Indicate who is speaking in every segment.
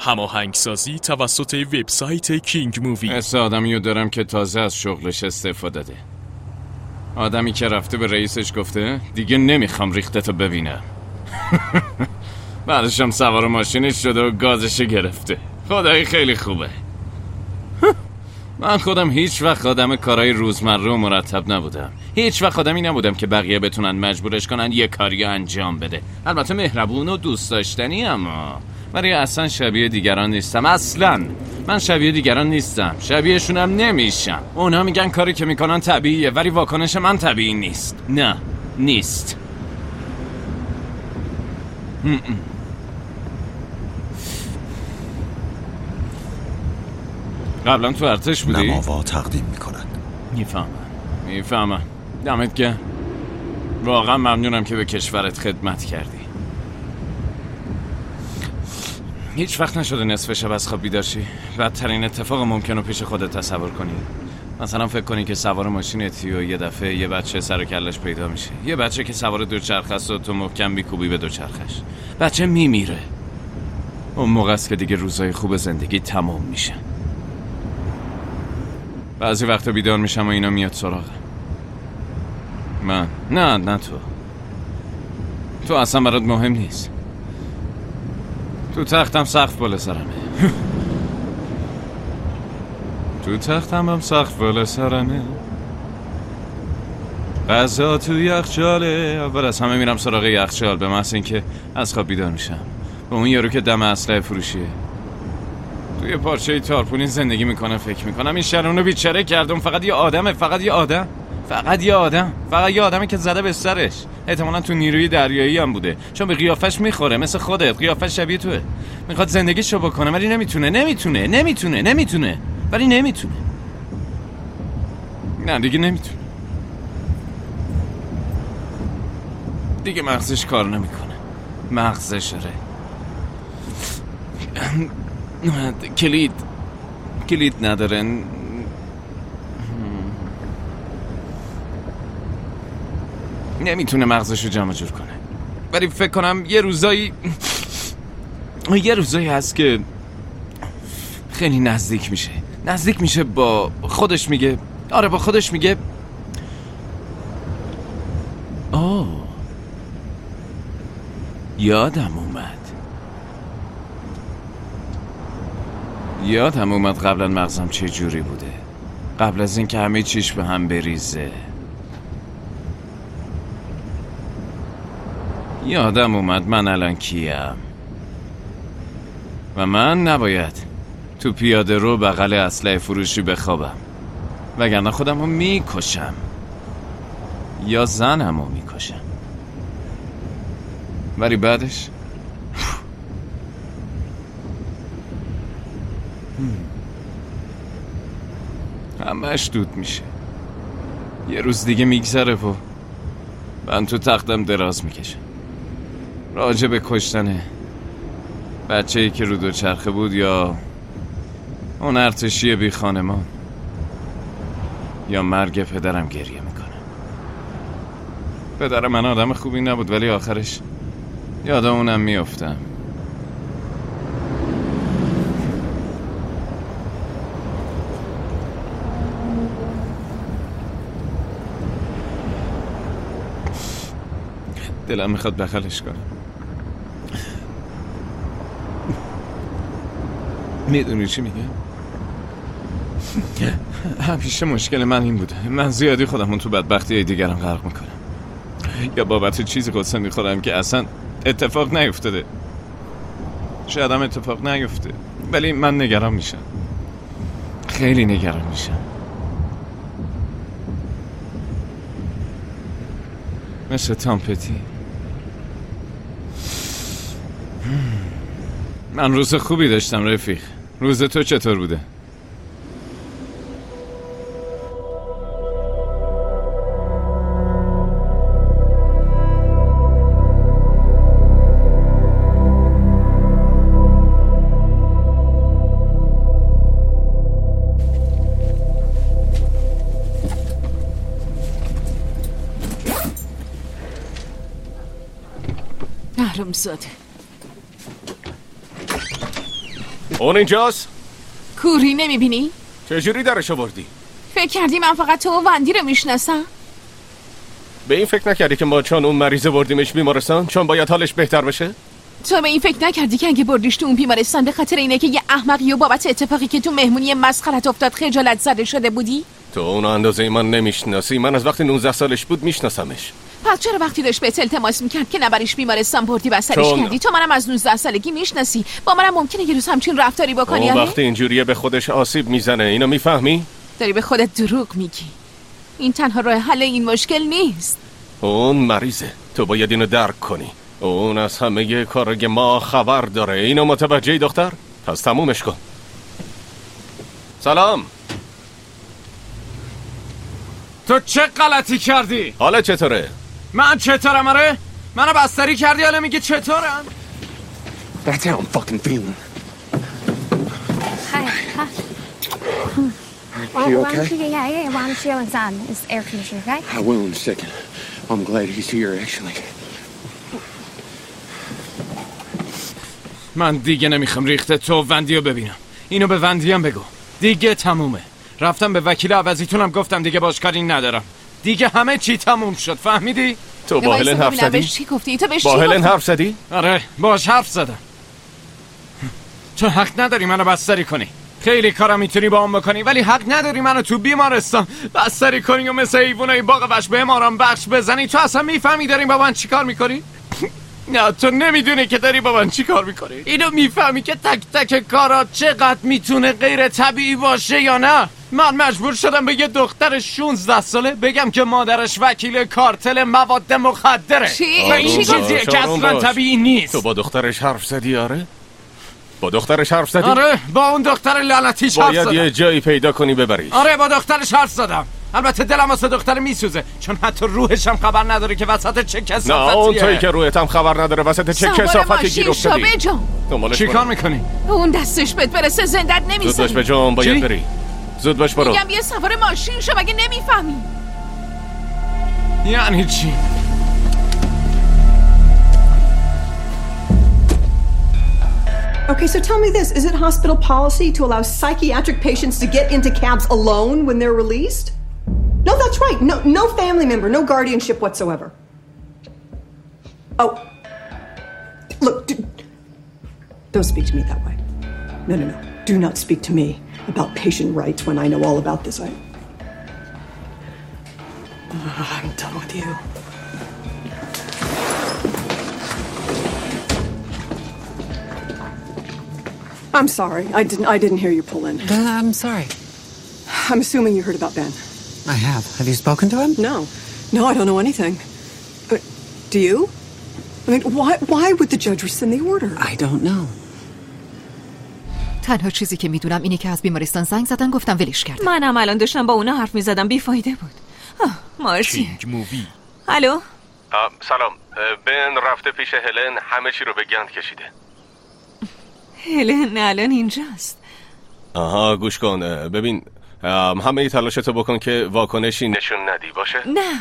Speaker 1: هماهنگسازی توسط وبسایت کینگ مووی.
Speaker 2: حس آدمیو دارم که تازه از شغلش استفاده ده. آدمی که رفته به رئیسش گفته دیگه نمیخوام ریختتو ببینم. بعدش هم سوار ماشینش شده و گازش گرفته. خدایی خیلی خوبه. من خودم هیچ وقت آدم کارهای روزمره و مرتب نبودم. هیچ وقت آدمی نبودم که بقیه بتونن مجبورش کنن یه کاری انجام بده. البته مهربون و دوست داشتنی، اما ولی اصلا شبیه دیگران نیستم. اصلا من شبیه دیگران نیستم، شبیهشونم نمیشم. اونا میگن کاری که میکنن طبیعیه، ولی واکنش من طبیعی نیست. نه نیست. قبلا تو ارتش بودی؟
Speaker 3: نماوا تقدیم میکنن.
Speaker 2: میفهمم. دمت گرم. واقعا ممنونم که به کشورت خدمت کردی. هیچ وقت نشده نصف شب از خواب بیدار شی؟ بدترین اتفاق ممکن رو پیش خودت تصور کنی. مثلا فکر کنی که سوار ماشینتی و یه دفعه یه بچه سر و کلش پیدا میشه. یه بچه که سوار دوچرخه است و تو محکم میکوبی به دوچرخش. بچه میمیره. اون موقع است که دیگه روزای خوب زندگی تمام میشه. بعضی وقتا بیدار میشم و اینا میاد سراغم. من نه تو اصلا برات مهم نیست. تو تختم سقف بالا سرمه. تو تختم هم سقف بالا سرمه. غذا تو یخچاله. اول از همه میرم سراغ یخچال، به محض اینکه از خواب بیدار میشم. به اون یارو که دم اسلحه فروشیه توی پارچه تارپولین زندگی میکنه. فکر میکنم این شهرونو بیچاره کردم. فقط یه آدمه. فقط یه آدمه که زده به سرش. احتمالاً تو نیروی دریایی هم بوده، چون به قیافش میخوره. مثل خودت، قیافش شبیه توه. میخواد زندگیشو بکنه ولی نمیتونه. ولی نمیتونه. نه دیگه نمیتونه. دیگه مغزش کار نمیکنه. مغزش کلید نداره. نمیتونه مغزشو جمع جور کنه. ولی فکر کنم یه روزایی هست که خیلی نزدیک میشه با خودش میگه. آره با خودش میگه یادم اومد قبلا مغزم چه جوری بوده، قبل از این که همه چیش به هم بریزه. یادم اومد من الان کیم و من نباید تو پیاده رو بغل اسلحه فروشی بخوابم، وگرنه خودم رو میکشم یا زنم رو میکشم. ولی بعدش همش دود میشه. یه روز دیگه میگذره و من تو تختم دراز میکشم راجع به کشتن بچه‌ای که رو دوچرخه بود، یا اون ارتشی بی خانمان، یا مرگ پدرم گریه میکنه. پدر من آدم خوبی نبود، ولی آخرش یاد اونم میافتم. دلم میخواد بغلش کنم. میدونی چی میگه؟ همیشه مشکل من این بوده، من زیادی خودمون تو بدبختی دیگران غرق میکنم، یا بابت چیزی قصه میخورم که اصلا اتفاق نیفتاده. شاید هم اتفاق نیفته، ولی من نگران میشم، خیلی نگران میشم. مثل تام پتی. من روز خوبی داشتم رفیق. روز تو چطور بوده؟
Speaker 4: حرامزاده.
Speaker 3: اون اینجاست؟
Speaker 4: کوری نمیبینی؟
Speaker 3: چجوری درش آوردی؟
Speaker 4: فکر کردی من فقط تو و وندی رو میشناسم؟
Speaker 3: به این فکر نکردی که ما چون اون مریضه بردیمش بیمارستان چون باید حالش بهتر بشه؟
Speaker 4: تو به این فکر نکردی که اگه بردیش تو اون بیمارستان به خاطر اینه که یه احمقی و بابت اتفاقی که تو مهمونی مسخرت افتاد خجالت زده شده بودی؟
Speaker 3: تو اون اندازه من نمیشناسی. من از وقتی 19 سالش بود میشناسمش.
Speaker 4: پس چرا وقتی داشت بهت التماس میکرد که نبریش بیمارستان بردی بسترش کردی؟ تو منم از 19 سالگی میشناسی. با منم ممکنه یه روز همچین رفتاری بکنی؟
Speaker 3: اون وقتی اینجوریه به خودش آسیب میزنه. اینو میفهمی؟
Speaker 4: داری به خودت دروغ میگی. این تنها راه حل این مشکل نیست.
Speaker 3: اون مریضه. تو باید اینو درک کنی. اون از همه کارای ما خبر داره. اینو متوجهی دختر؟ پس تمومش کن. سلام.
Speaker 2: تو چه غلطی کردی؟
Speaker 3: حالا چطوره؟
Speaker 2: من چطورم؟ آره؟ منو بستری کردی حالا میگه چطورم؟
Speaker 5: That's how I'm fucking feeling.
Speaker 6: Hi.
Speaker 5: You okay?
Speaker 6: Yeah. Why don't you go inside? It's air conditioning, okay?
Speaker 5: I will in a second. I'm glad he's here, actually.
Speaker 2: من دیگه نمیخوام ریخته تو وندیو ببینم. اینو به وندیم بگو. دیگه تمومه. رفتم به وکیل عوضیتونم گفتم دیگه باش کاری ندارم. دیگه همه چی تموم شد. فهمیدی؟
Speaker 3: تو با هلن حرف زدی؟
Speaker 4: چی گفتی؟ تو بهش
Speaker 3: با هلن حرف زدی؟
Speaker 2: آره باش حرف زدم. تو حق نداری منو بستری کنی. خیلی کارا میتونی با اون بکنی ولی حق نداری منو تو بیمارستان بستری کنی و مثل حیوانای باغ وحش به اماران بخش بزنی. تو اصلا میفهمی داریم با من چیکار میکنی؟ نه تو نمیدونی که داری با من چی کار میکنی. اینو میفهمی که تک تک کارا چقدر میتونه غیر طبیعی باشه یا نه؟ من مجبور شدم به یه دختر 16 ساله بگم که مادرش وکیل کارتل مواد مخدره. و این چیزیه که اصلا طبیعی نیست.
Speaker 3: تو با دخترش حرف زدی؟ آره؟ با دخترش حرف زدی؟
Speaker 2: آره با اون دختر لعنتیش حرف زدم.
Speaker 3: باید یه جایی پیدا کنی ببریش.
Speaker 2: آره با دخترش حرف زدم. البته دلم واسه دختر میسوزه چون حتی روحش هم خبر نداره که وسط چه کثافتیه.
Speaker 3: نه اون تویی که روحت هم خبر نداره وسط چه کثافتی گیر افتادی.
Speaker 2: چی کار میکنی؟
Speaker 4: اون دستش بهت برسه زندت نمیزنی.
Speaker 3: زود باش به جام باید بری. زود باش برو.
Speaker 4: میگم یه سوار ماشین شو مگه نمیفهمی؟
Speaker 2: یعنی چی؟
Speaker 7: Okay, so tell me this. Is it hospital policy to allow psychiatric patients to get into cabs alone when they're released? No, that's right. No family member, no guardianship whatsoever. Oh. Look, don't speak to me that way. No. Do not speak to me about patient rights when I know all about this. I'm done with you. I'm sorry. I didn't hear you pull in.
Speaker 8: I'm sorry.
Speaker 7: I'm assuming you heard about Ben.
Speaker 8: I have. Have you spoken to him?
Speaker 7: No, I don't know anything. Do you? I mean, why would the judge rescind the order?
Speaker 8: I don't know.
Speaker 9: تنها چیزی که میدونم اینه که از بیمارستان زنگ زدن گفتم ولش کردم.
Speaker 4: منم الان داشتم با اونا حرف میزدم بیفایده بود. مارسی. الو.
Speaker 3: سلام. بن رفته پیش هلن همه چی رو به گند کشیده.
Speaker 4: هلن الان اینجاست.
Speaker 3: آها گوش کن. ببین همه تلاشتو بکن که واکنشی نشون ندی باشه؟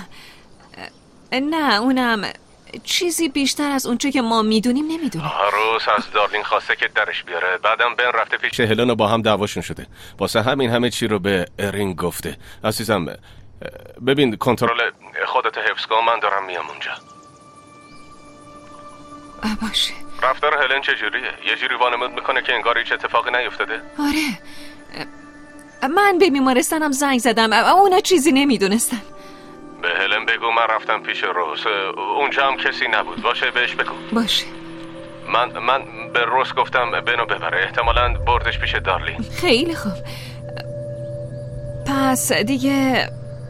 Speaker 4: نه اونم چیزی بیشتر از اونچه که ما میدونیم نمیدونه.
Speaker 3: روز از دارلین خواسته که درش بیاره. بعدم بن رفته پیش هلن و با هم دعواشون شده. واسه همین همه چی رو به ارین گفته. عزیزم ببین کنترل خودت حفظ کن. من دارم میام اونجا.
Speaker 4: باشه.
Speaker 3: رفتار هلن چجوریه؟ یه جوری وانمود میکنه که انگار هیچ اتفاقی نیفتاده.
Speaker 4: آره من به بیمارستانم زنگ زدم اونا چیزی نمیدونستن.
Speaker 3: به هلن بگو من رفتم پیش روز. اونجا هم کسی نبود. باشه بهش بگو.
Speaker 4: باشه.
Speaker 3: من به روز گفتم بنو ببره. احتمالاً بردش پیش دارلین.
Speaker 4: خیلی خوب. پس دیگه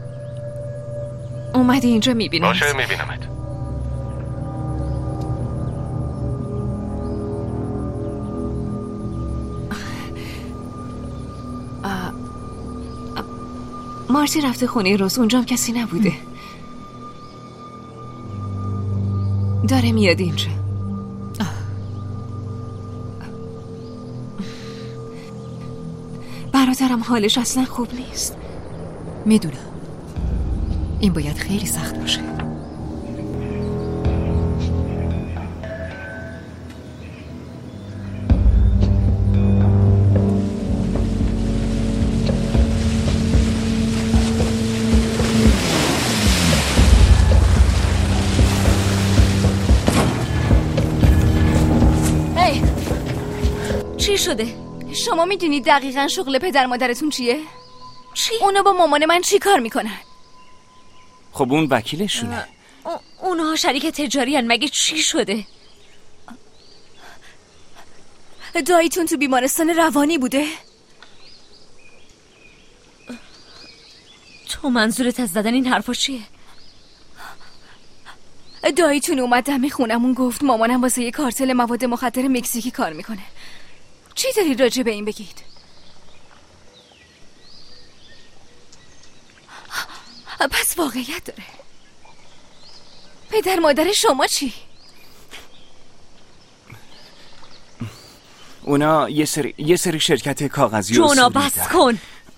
Speaker 4: اومدی اینجا میبینم.
Speaker 3: باشه میبینمت.
Speaker 4: مارتی رفته خونه روز. اونجا هم کسی نبوده. داره میاد اینجا. برادرم حالش اصلا خوب نیست.
Speaker 9: میدونم این باید خیلی سخت باشه.
Speaker 10: چی شده؟
Speaker 4: شما میدونید دقیقاً شغل پدر مادرتون چیه؟
Speaker 10: چی؟
Speaker 4: اونا با مامان من چی کار میکنن؟
Speaker 11: خب اون وکیلشونه.
Speaker 10: اونها شریک تجاری هن. مگه چی شده؟
Speaker 4: داییتون تو بیمارستان روانی بوده؟
Speaker 10: تو منظورت از زدن این حرفا چیه؟
Speaker 4: داییتون اومد دم خونمون گفت مامانم واسه یه کارتل مواد مخدر مکزیکی کار میکنه. چی دارید راجع به این بگید؟ پس واقعیت داره. پدر مادر شما چی؟
Speaker 11: اونا یه سری شرکت کاغذی
Speaker 10: جونا بس کن.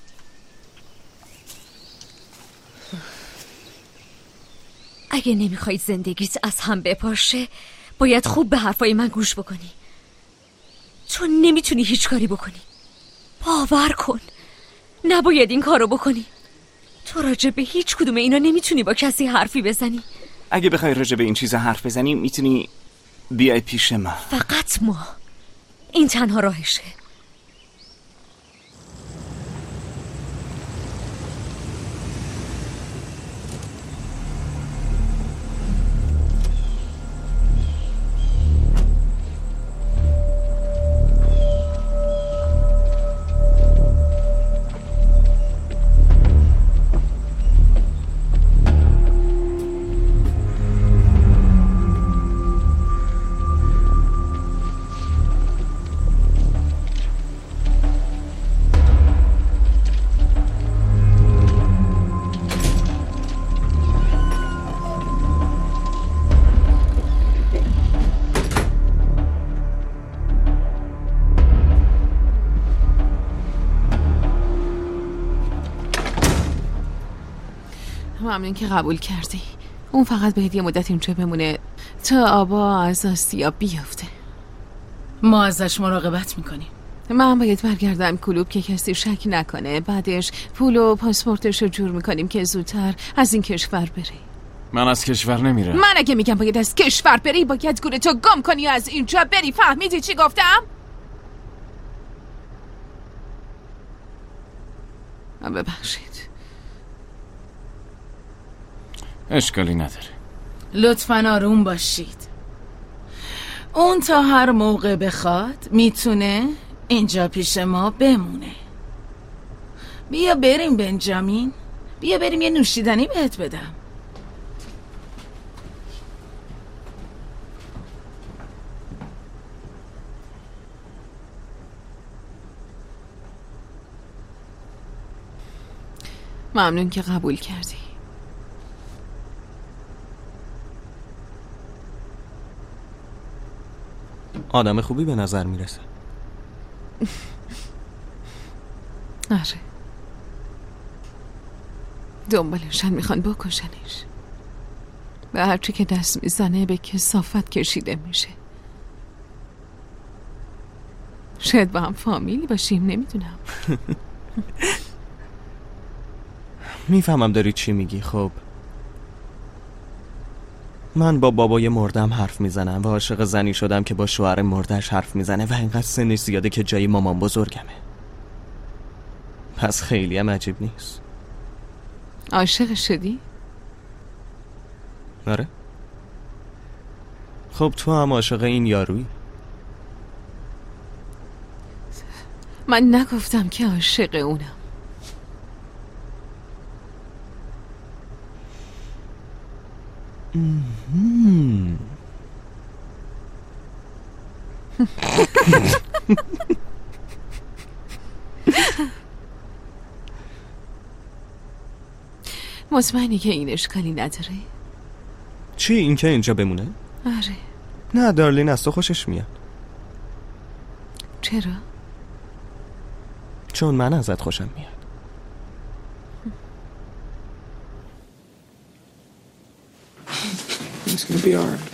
Speaker 10: اگه نمیخواید زندگیت از هم بپاشه باید خوب به حرفای من گوش بکنی. تو نمیتونی هیچ کاری بکنی. باور کن نباید این کارو بکنی. تو راجع به هیچ کدوم اینا نمیتونی با کسی حرفی بزنی.
Speaker 11: اگه بخوای راجع به این چیزا حرف بزنی میتونی بیای پیش ما.
Speaker 10: فقط ما. این تنها راهشه.
Speaker 4: ممنون که قبول کردی. اون فقط باید یه مدت اینجا بمونه تا آبا از آسیاب بیفته.
Speaker 12: ما ازش مراقبت میکنیم.
Speaker 4: من باید برگردم کلوب که کسی شک نکنه. بعدش پول و پاسپورتش رو جور میکنیم که زودتر از این کشور بری.
Speaker 2: من از کشور نمیرم.
Speaker 4: من اگه میگم باید از کشور بری باید گورتو گم کنی از اینجا بری. فهمیدی چی گفتم؟ ببخشید.
Speaker 2: اشکالی نداره.
Speaker 12: لطفاً آروم باشید. اون تا هر موقع بخواد میتونه اینجا پیش ما بمونه. بیا بریم بنجامین. بیا بریم یه نوشیدنی بهت بدم.
Speaker 4: ممنون که قبول کردی.
Speaker 13: آدم خوبی به نظر میرسه.
Speaker 4: آره. دنبالشن میخوان بکشنش. به هرچی که دست میزنه به کثافت کشیده میشه. شاید با هم فامیلی باشیم نمیدونم.
Speaker 13: میفهمم داری چی میگی. خب من با بابای مردم حرف میزنم و عاشق زنی شدم که با شوهر مردش حرف میزنه و اینقدر سنش زیاده که جای مامان بزرگمه. پس خیلی هم عجیب نیست.
Speaker 4: عاشق شدی؟
Speaker 13: آره. خب تو هم عاشق این یارویی.
Speaker 4: من نگفتم که عاشق اونم. مطمئنی که این اشکالی نداره؟
Speaker 13: چی؟ این که اینجا بمونه؟
Speaker 4: آره.
Speaker 13: نه دارلین از تو خوشش میاد.
Speaker 4: چرا؟
Speaker 13: چون من ازت خوشم میاد.
Speaker 5: It's gonna be alright.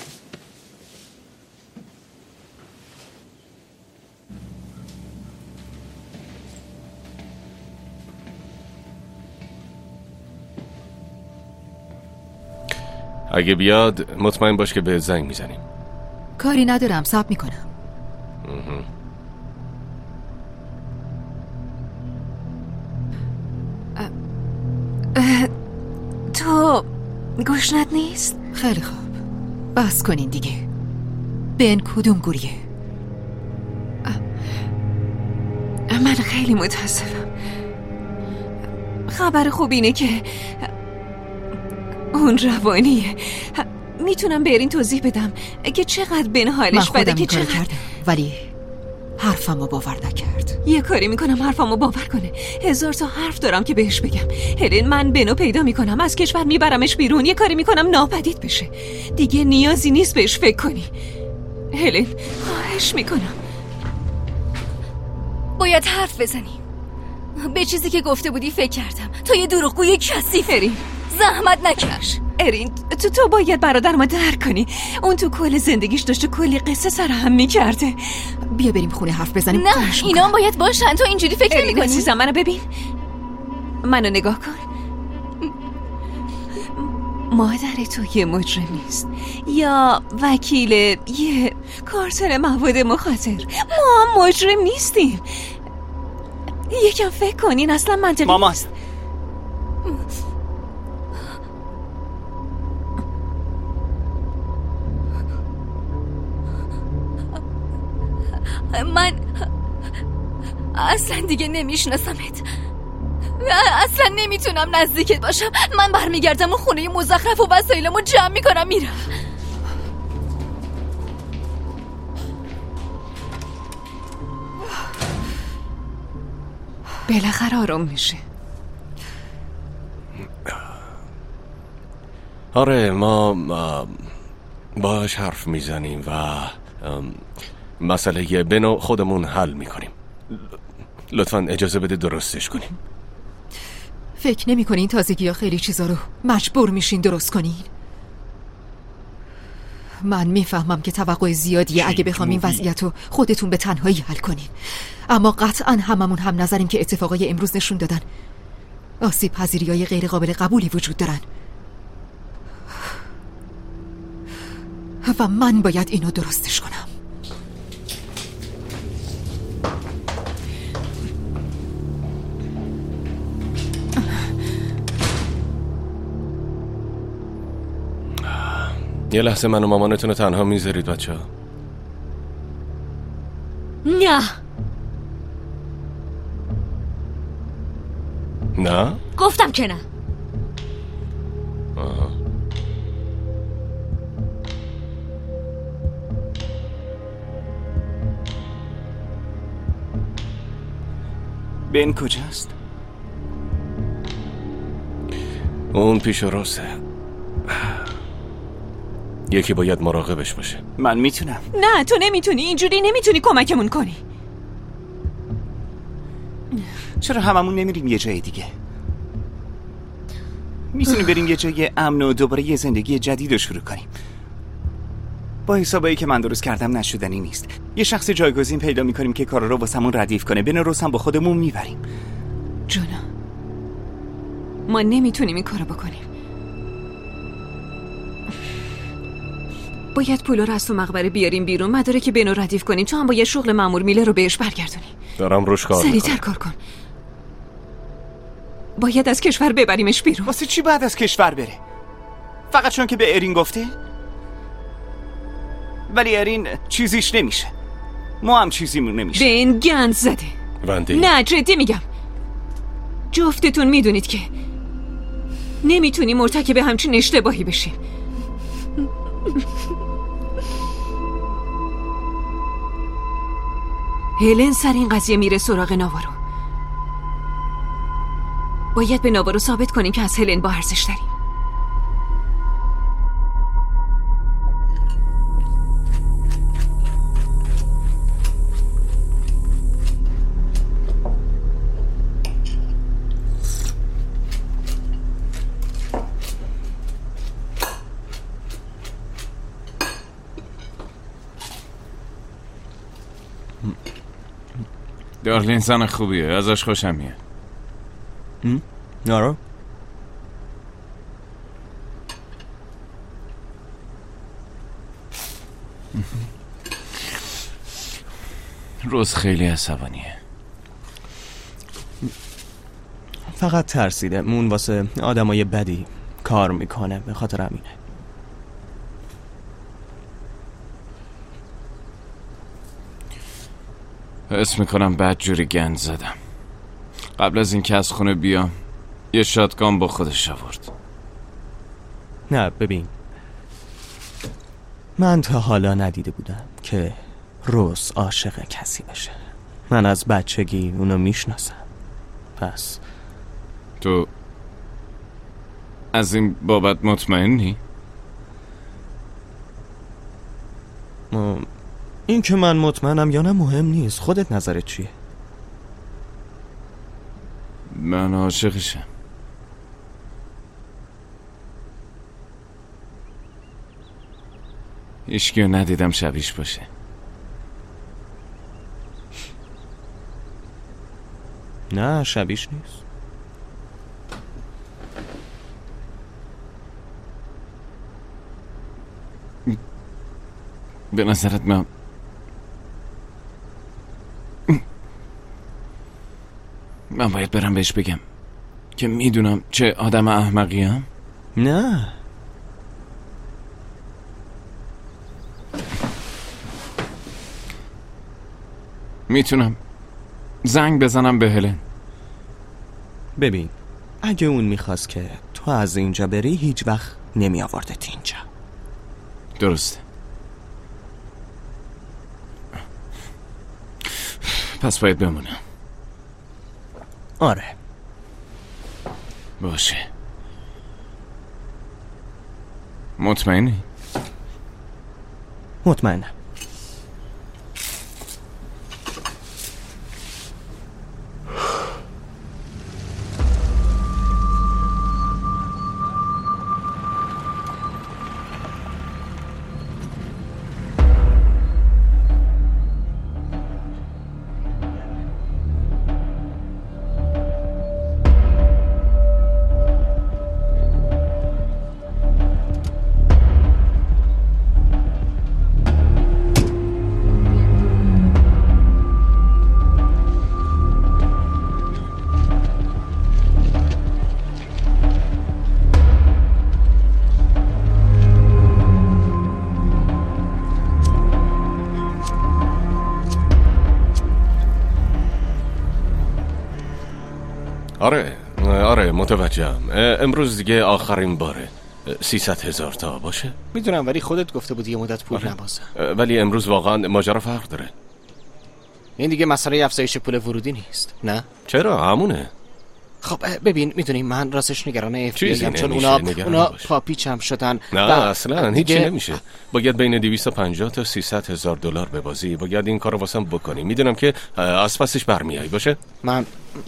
Speaker 3: اگه بیاد مطمئن باش که به زنگ میزنیم.
Speaker 9: کاری ندارم، صبر میکنم.
Speaker 10: گوشنت نیست؟
Speaker 9: خیلی خوب، بس کنین دیگه. بن کدوم گوریه؟
Speaker 4: من خیلی متاسفم. خبر خوب اینه که اون روانیه. میتونم برین توضیح بدم که چقدر بن حالش بده، که چقدر
Speaker 9: کردم ولی حرفمو باور نکرد.
Speaker 4: یه کاری میکنم حرفمو باور کنه. 1000 تا حرف دارم که بهش بگم. هلن، من بنو پیدا میکنم، از کشور میبرمش بیرون، یه کاری میکنم ناپدید بشه. دیگه نیازی نیست بهش فکر کنی. هلن، خواهش میکنم.
Speaker 10: باید حرف بزنیم. به چیزی که گفته بودی فکر کردم. تو یه دروغگوی کثیف.
Speaker 4: ارین،
Speaker 10: زحمت نکش.
Speaker 4: ارین، تو باید برادرمو درک کنی. اون تو کل زندگیش داشته کلی قصه سرهم میکرده.
Speaker 9: بیا بریم خونه حرف بزنیم.
Speaker 10: نه، اینا هم باید باشن. تو اینجوری فکر نمی کنی؟
Speaker 4: عزیزم، منو ببین، منو نگاه کن. مادر تو یه مجرم نیست یا وکیل یه کارتر مواد مخدر. ما هم مجرم نیستیم. یکم فکر کنین، اصلا منطقی
Speaker 11: مامان
Speaker 4: نیست.
Speaker 10: من اصلا دیگه نمیشناسمت. اصلا نمیتونم نزدیکت باشم. من برمیگردم و خونه مزخرف و وسایلمو جمع میکنم میرم.
Speaker 4: بالاخره آروم میشه.
Speaker 3: آره، ما باش حرف میزنیم و مسئله بنو خودمون حل میکنیم. لطفاً اجازه بده درستش کنیم.
Speaker 9: فکر نمی کنین تازگی ها خیلی چیزا رو مجبور میشین درست کنین؟ من میفهمم که توقع زیادیه اگه بخوام این وضعیت رو خودتون به تنهایی حل کنین، اما قطعا هممون هم نظریم که اتفاقای امروز نشون دادن آسیب پذیری‌های غیر قابل قبولی وجود دارن و من باید اینو درستش کنم.
Speaker 3: یه لحظه من و مامانتون رو تنها میذارید بچه ها؟
Speaker 10: نه.
Speaker 3: نه؟
Speaker 10: گفتم که نه.
Speaker 11: بن کجاست؟
Speaker 3: اون پیش روسه. یکی باید مراقبش باشه.
Speaker 11: من میتونم.
Speaker 4: نه، تو نمیتونی. اینجوری نمیتونی کمکمون کنی.
Speaker 11: چرا هممون نمیریم یه جای دیگه؟ میتونیم بریم یه جای امن و دوباره یه زندگی جدید رو شروع کنیم. با حسابایی که من درست کردم نشدنی نیست. یه شخص جایگزین پیدا میکنیم که کارا رو واسمون ردیف کنه. بن روز هم با خودمون میبریم.
Speaker 4: جونا، ما نمیتونیم این کارو بکنیم. باید پولا رو از تو مقبره بیاریم بیرون، مداره که بنو ردیف کنیم. تو هم با یه شغل مأمور میله رو بهش برگردونی.
Speaker 3: دارم روش کار میکنم.
Speaker 4: سریعتر کار کن. باید از کشور ببریمش بیرون.
Speaker 11: واسه چی بعد از کشور بره؟ فقط چون که به ارین گفته؟ ولی ارین چیزیش نمیشه. ما هم چیزیمون نمیشه.
Speaker 4: بن گند زده.
Speaker 3: وندی.
Speaker 4: نه، جدی میگم. جفتتون میدونید که نمیتونی مرتکب همچین اشتباهی بشیم. هلن سر این قضیه میره سراغ ناوارو. باید به ناوارو ثابت کنیم که از هلن با ارزش داریم.
Speaker 2: دارلین زن خوبیه، ازش خوشم میاد.
Speaker 13: آره؟
Speaker 2: روز خیلی عصبانیه.
Speaker 13: فقط ترسیده. اون واسه آدمای بدی کار میکنه، به خاطر همینه.
Speaker 2: حس میکنم بدجوری گند زدم. قبل از اینکه از خونه بیام یه شاتگان با خودش آورد.
Speaker 13: نه ببین، من تا حالا ندیده بودم که روز عاشق کسی بشه. من از بچگی اونو میشناسم. پس
Speaker 2: تو از این بابت مطمئنی؟
Speaker 13: این که من مطمئنم یا نه مهم نیست. خودت نظرت چیه؟
Speaker 2: من عاشقشم. هیچکی رو ندیدم شبیش باشه.
Speaker 13: نه شبیش نیست.
Speaker 2: به نظرت من باید برم بهش بگم که میدونم چه آدم احمقیم؟
Speaker 13: نه
Speaker 2: میتونم زنگ بزنم به هلن.
Speaker 13: ببین اگه اون میخواست که تو از اینجا بری هیچ وقت نمی آوردت اینجا.
Speaker 2: درسته. پس باید بمونم.
Speaker 13: آره
Speaker 2: باشه. مطمئنی؟
Speaker 13: مطمئنم.
Speaker 3: آره متوجهم. امروز دیگه آخرین باره. 300,000 تا باشه؟
Speaker 14: میدونم ولی خودت گفته بودی یه مدت پول نبازم.
Speaker 3: ولی امروز واقعا ماجرا فرق داره.
Speaker 14: این دیگه مسئله افزایش پول ورودی نیست، نه؟
Speaker 3: چرا؟ همونه.
Speaker 14: خب ببین میدونی من راستش نگران FBI چون اونا پاپیچم شدن.
Speaker 3: نه اصلا هیچی نمیشه. باید بین 250 تا 300,000 دلار ببازی. باید این کارو واسم بکنی. میدونم که از پسش برمیای باشه؟
Speaker 14: من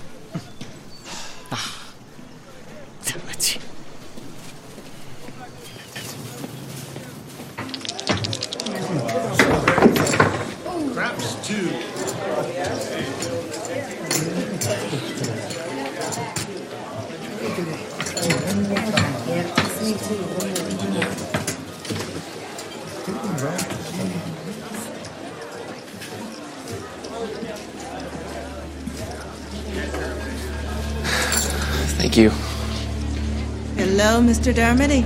Speaker 14: Thank you.
Speaker 15: Hello, Mr. Dermody.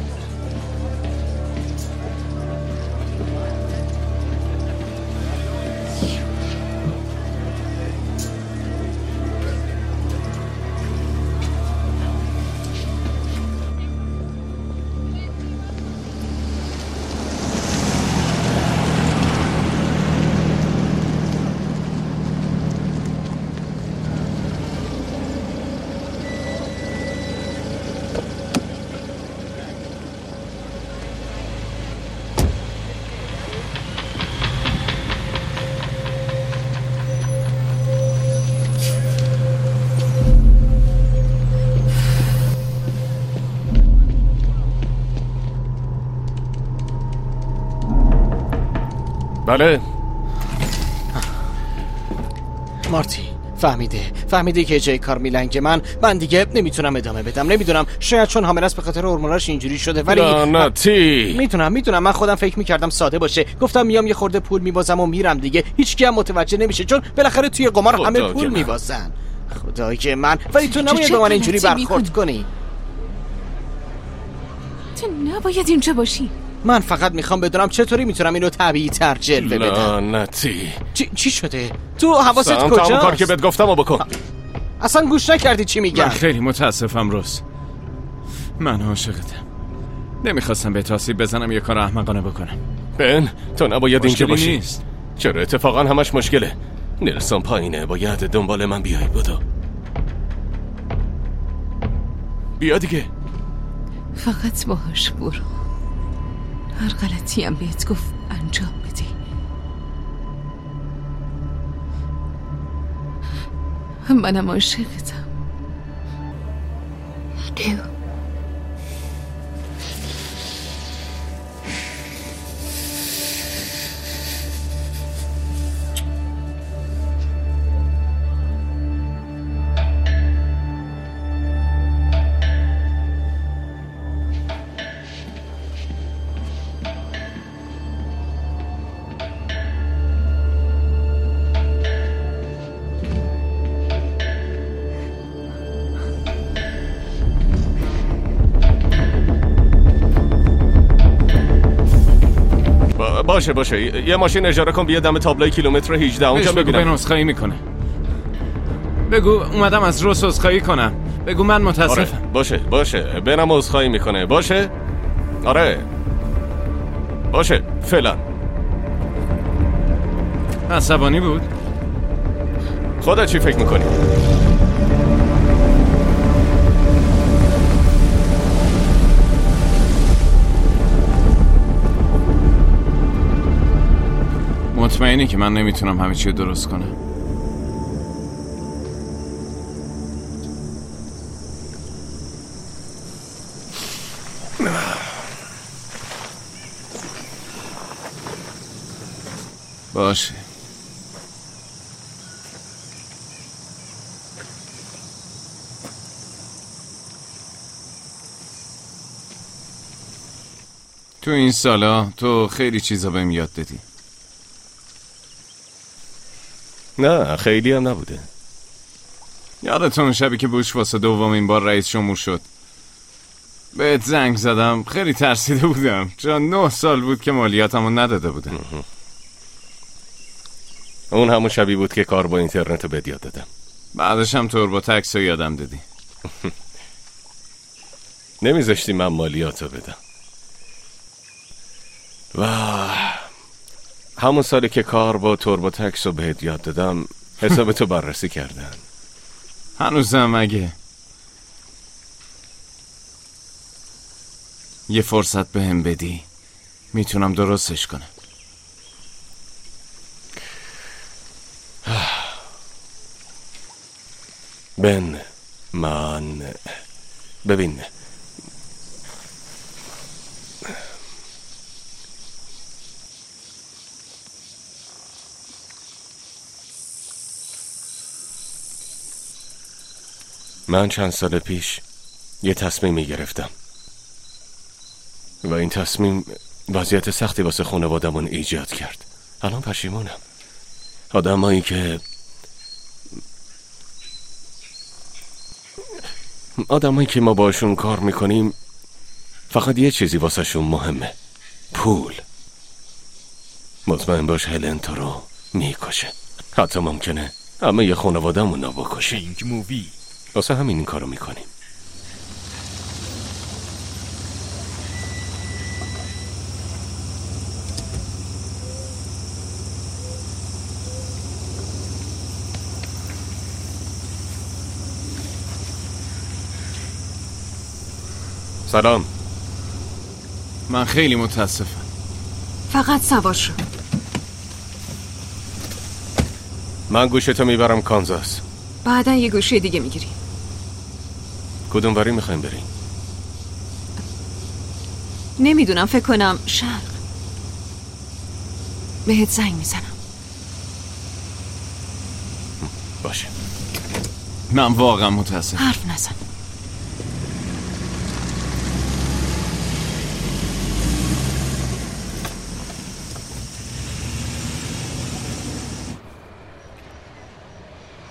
Speaker 3: بله
Speaker 14: مارتی فهمیده که جای کار میلنگه. من دیگه نمیتونم ادامه بدم. نمیدونم شاید چون حامله است به خاطر هورموناش اینجوری شده ولی
Speaker 3: لعنتی.
Speaker 14: میتونم من خودم فکر میکردم ساده باشه. گفتم میام یه خورده پول میبازم و میرم دیگه. هیچکی هم متوجه نمیشه چون بالاخره توی قمار همه پول میبازن. خدای من ولی تو نباید به من اینجوری برخورد کنی.
Speaker 4: تو نباید اینجا باشی.
Speaker 14: من فقط میخوام بدونم چطوری میتونم اینو طبیعی تر جلوه بدم.
Speaker 3: لعنتی.
Speaker 14: چی شده؟ تو حواست کجاست؟
Speaker 3: تمام کار که بهت گفتم و بکن.
Speaker 14: اصلا گوش نکردی چی میگم؟
Speaker 2: من خیلی متاسفم روز. من عاشقتم. نمیخواستم به آسیب بزنم یه کار احمقانه بکنم.
Speaker 3: بن تو نباید اینجا باشی.
Speaker 2: نیست.
Speaker 3: چرا اتفاقا همش مشکله. نلسون پایینه، باید دنبال من بیای. بدو بیا دیگه.
Speaker 4: فقط باهاش برو. هر غلطی هم بهت گفت انجام بده. منم عاشقتم.
Speaker 3: باشه یه ماشین اجاره کن بیا دم تابلوی کیلومتر 18 اونجا ببینم.
Speaker 2: بگو عذرخواهی میکنه. بگو اومدم از روز عذرخواهی کنم. بگو من متاسفم.
Speaker 3: آره باشه بنم عذرخواهی میکنه. باشه آره باشه فعلا.
Speaker 2: عصبانی بود.
Speaker 3: خودت چی فکر میکنی؟
Speaker 2: مطمئنی که من نمیتونم همه چی درست کنم؟ باشه. تو این سالا تو خیلی چیزا بهم یاد دادی.
Speaker 3: نه خیلی هم نبوده.
Speaker 2: یادتون شبی که بوش واسه دومین بار رئیس جمهور شد بهت زنگ زدم؟ خیلی ترسیده بودم چون 9 سال بود که مالیاتمو نداده بودم.
Speaker 3: اون همون شبی بود که کار با اینترنت رو بهت یاد دادم.
Speaker 2: بعدش هم توربو تکس رو یادم دادی.
Speaker 3: نمیذاشتی من مالیاتو بدم. و همون سالی که کار با توربو تکس رو بهت یاد دادم حسابتو بررسی کردن.
Speaker 2: هنوزم اگه یه فرصت بهم بدی میتونم درستش کنم.
Speaker 3: بن من ببین من چند سال پیش یه تصمیمی گرفتم و این تصمیم وضعیت سختی واسه خانوادمون ایجاد کرد. الان پشیمونم. آدمایی که ما باشون کار میکنیم فقط یه چیزی واسه شون مهمه: پول. مطمئن باش هلن تو رو میکشه. حتی ممکنه همه یه خانوادمون رو بکشه.
Speaker 1: پینک مووی.
Speaker 3: واسه همین این کارو میکنیم. سلام.
Speaker 2: من خیلی متاسفم.
Speaker 4: فقط سوار شو.
Speaker 3: من گوشتو میبرم کانزاس.
Speaker 4: بعدن یه گوشه دیگه میگیری.
Speaker 3: کدوم وری میخوایم بریم؟
Speaker 4: نمیدونم، فکر کنم شرق. بهت زنگ میزنم.
Speaker 3: باشه.
Speaker 2: من واقعا متاسفم.
Speaker 4: حرف نزن.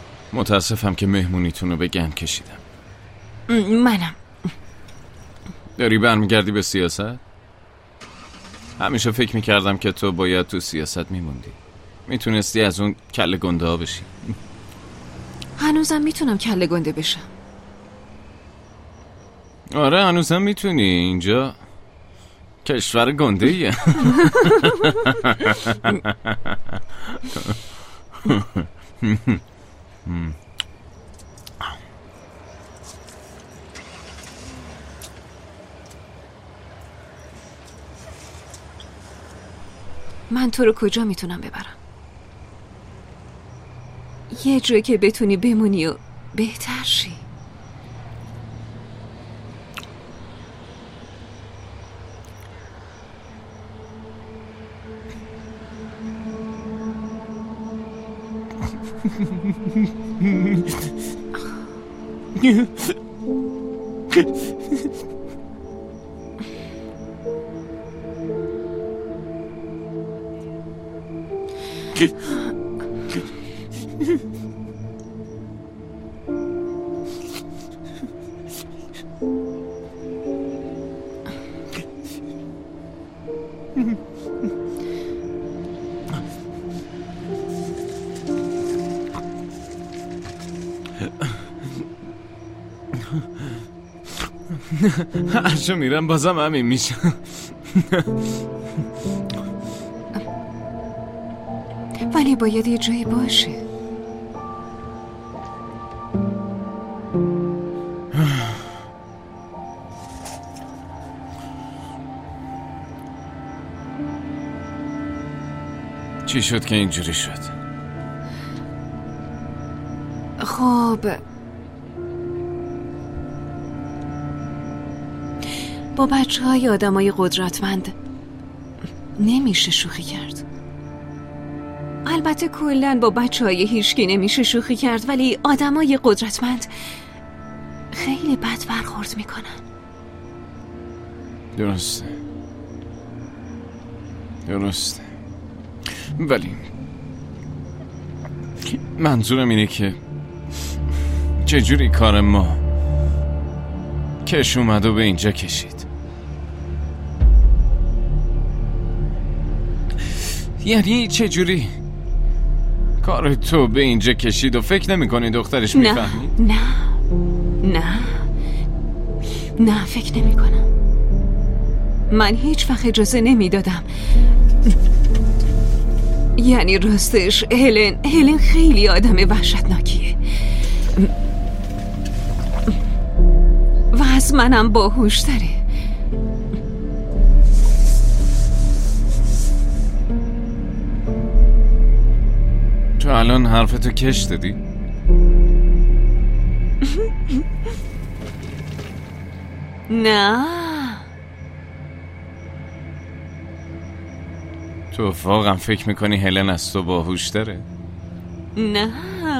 Speaker 2: متاسفم که مهمونیتون رو به گند کشیدم.
Speaker 4: منم.
Speaker 2: داری برمیگردی به سیاست؟ همیشه فکر میکردم که تو باید تو سیاست میموندی. میتونستی از اون کله گنده ها بشی.
Speaker 4: هنوزم میتونم کله گنده بشم.
Speaker 2: آره هنوزم میتونی. اینجا کشور گنده ایه.
Speaker 4: من تو رو کجا میتونم ببرم؟ یه جایی که بتونی بمونی و بهتر شی.
Speaker 2: هرچه میرم بازم همین میشه.
Speaker 4: ولی باید یه جایی باشه.
Speaker 2: چی شد که اینجوری شد؟
Speaker 4: خب با بچه‌های آدمای قدرتمند نمیشه شوخی کرد. البته کلاً با بچه‌های هیچکی نمیشه شوخی کرد، ولی آدمای قدرتمند خیلی بد برخورد میکنن.
Speaker 2: درسته ولی منظورم اینه که چجوری کار ما کش اومد و به اینجا کشید. یعنی چجوری کار تو به اینجا کشید و فکر نمی کنی دخترش میفهمید؟
Speaker 4: نه فکر نمی کنم. من هیچ وقت اجازه نمی دادم. یعنی راستش هلن خیلی آدم وحشتناکیه و از منم باهوش تره.
Speaker 2: تو الان حرفتو کش دادی؟
Speaker 4: نه
Speaker 2: تو واقعا فکر میکنی هلن از تو باهوش داره؟
Speaker 4: نه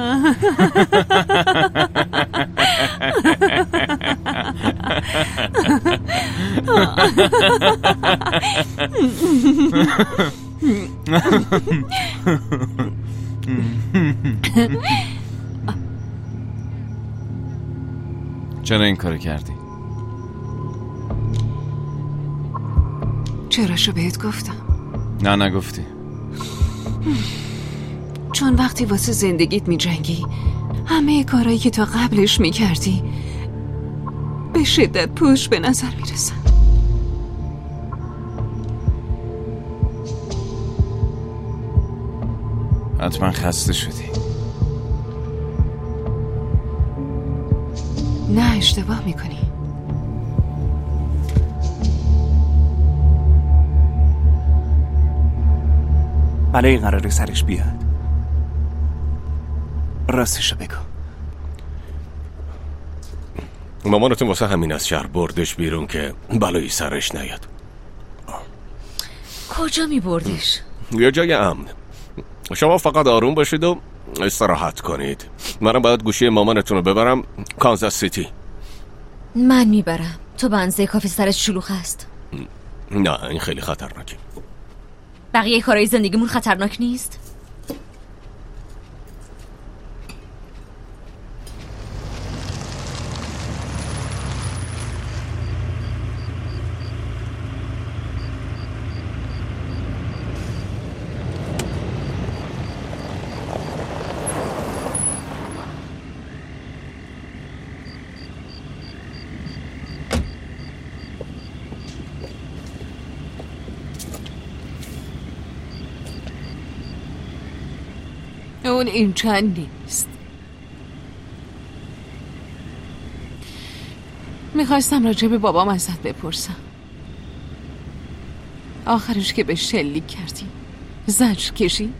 Speaker 2: چرا این کارو کردی؟
Speaker 4: چراشو بهت گفتم؟
Speaker 2: نه نگفتی.
Speaker 4: چون وقتی واسه زندگیت می جنگی همه کارهایی که تا قبلش می کردی به شدت پوش به نظر می رسن.
Speaker 2: حتما خسته شدی.
Speaker 4: نه اشتباه می کنی.
Speaker 11: برای این قراره سرش بیاد. راستشو بگو.
Speaker 3: مامانتون واسه همین از شهر بردش بیرون که بلایی سرش نیاد.
Speaker 10: کجا می بردش؟
Speaker 3: یه جای امن. شما فقط آروم باشید و استراحت کنید. منم باید گوشی مامانتون رو ببرم کانزاس سیتی.
Speaker 10: من میبرم. تو بنزه کافی سرت شلوغ است.
Speaker 3: نه این خیلی خطرناکه.
Speaker 10: بقیه کارهای زندگیمون خطرناک نیست؟
Speaker 4: اون اینجا نیست. میخواستم راجع به بابام ازت بپرسم. آخرش که به شلیک کردی زجر کشی؟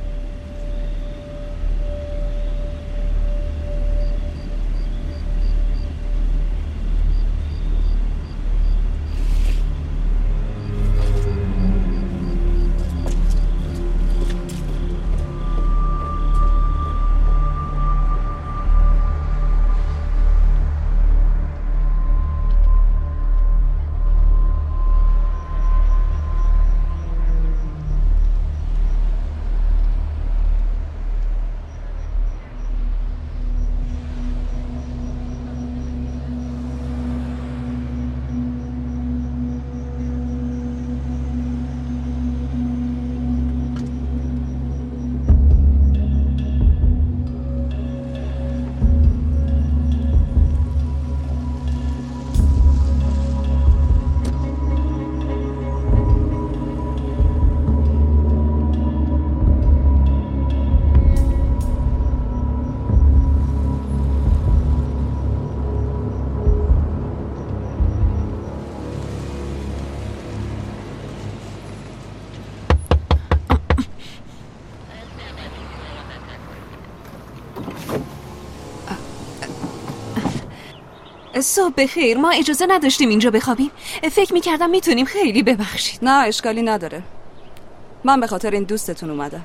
Speaker 4: صبح بخیر. ما اجازه نداشتیم اینجا بخوابیم. فکر میکردم میتونیم. خیلی ببخشید.
Speaker 16: نه اشکالی نداره. من به خاطر این دوستتون اومدم.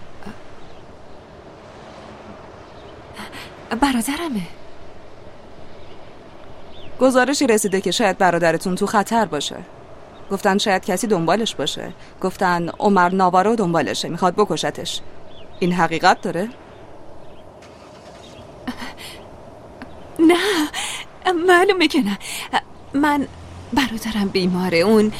Speaker 4: برادرمه.
Speaker 16: گزارشی رسیده که شاید برادرتون تو خطر باشه. گفتن شاید کسی دنبالش باشه. گفتن عمر ناوارو دنبالشه، میخواد بکشتش. این حقیقت داره؟
Speaker 4: نه معلومه که نه. من برادرم بیماره. اون